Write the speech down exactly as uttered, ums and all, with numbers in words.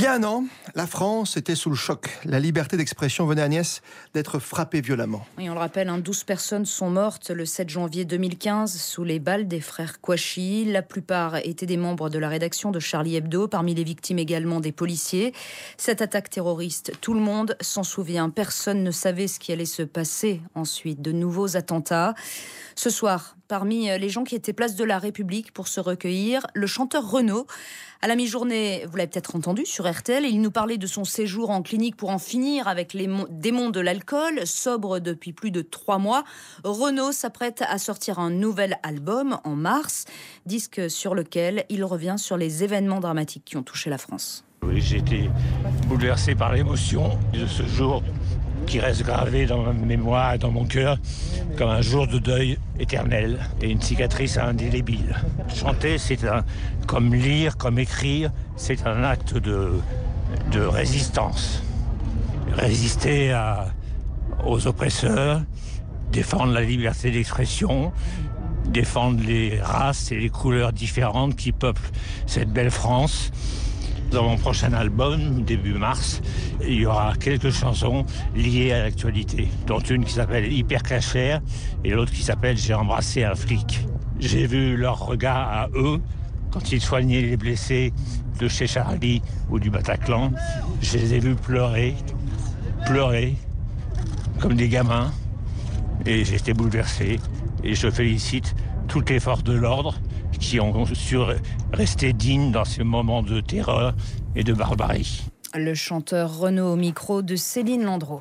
Il y a un an, la France était sous le choc. La liberté d'expression venait à Nice d'être frappée violemment. Oui, on le rappelle, hein, douze personnes sont mortes le sept janvier deux mille quinze sous les balles des frères Kouachi. La plupart étaient des membres de la rédaction de Charlie Hebdo, parmi les victimes également des policiers. Cette attaque terroriste, tout le monde s'en souvient. Personne ne savait ce qui allait se passer ensuite. De nouveaux attentats. Ce soir, parmi les gens qui étaient place de la République pour se recueillir, le chanteur Renaud. À la mi-journée, vous l'avez peut-être entendu sur R T L, il nous parlait de son séjour en clinique pour en finir avec les démons de l'alcool. Sobre depuis plus de trois mois, Renaud s'apprête à sortir un nouvel album en mars, disque sur lequel il revient sur les événements dramatiques qui ont touché la France. Oui, j'ai été bouleversé par l'émotion de ce jour qui reste gravé dans ma mémoire et dans mon cœur comme un jour de deuil éternel et une cicatrice indélébile. Chanter, c'est un, comme lire, comme écrire, c'est un acte de, de résistance. Résister à, aux oppresseurs, défendre la liberté d'expression, défendre les races et les couleurs différentes qui peuplent cette belle France. Dans mon prochain album, début mars, il y aura quelques chansons liées à l'actualité, dont une qui s'appelle Hyper Cachère et l'autre qui s'appelle J'ai embrassé un flic. J'ai vu leur regard à eux quand ils soignaient les blessés de chez Charlie ou du Bataclan. Je les ai vus pleurer, pleurer comme des gamins et j'ai été bouleversé. Et je félicite toutes les forces de l'ordre qui ont su rester dignes dans ces moments de terreur et de barbarie. Le chanteur Renaud au micro de Céline Landreau.